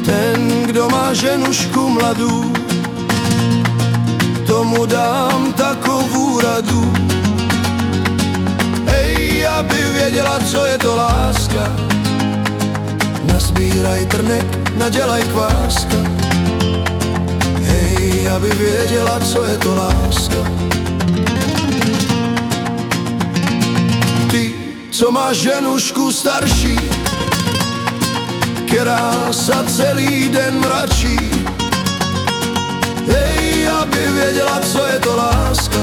Ten, kdo má ženušku mladú, tomu dám takovou radu. Hej, aby věděla, co je to láska, nazbíraj trnek, nadělaj kváska. Hej, aby věděla, co je to láska. Ty, co máš ženušku starší, která sa celý den mračí. Hej, aby věděla, co je to láska,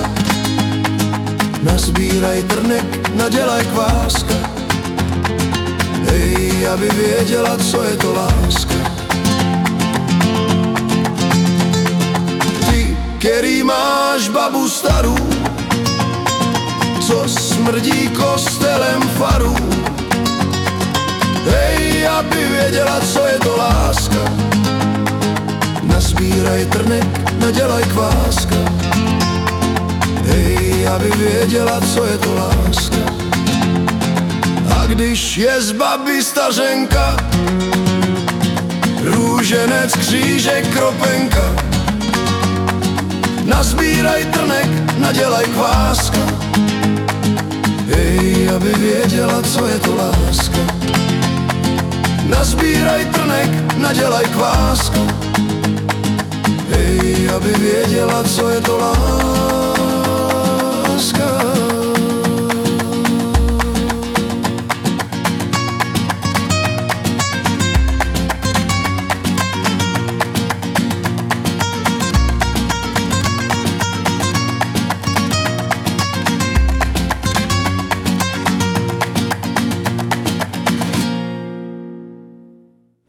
nazbíraj trnek, nadělaj kváska. Hej, aby věděla, co je to láska. Ty, který máš babu starou, co smrdí kostelem farů. Hej, aby věděla, co je to láska, nazbíraj trnek, nadělaj kváska. Hej, aby věděla, co je to láska. A když je z baby stařenka, růženec, křížek, kropenka, nazbíraj trnek, nadělaj kváska. Hej, aby věděla, co je to láska, nazbíraj trnek, nadělaj kváska. Hej, aby věděla, co je to láska.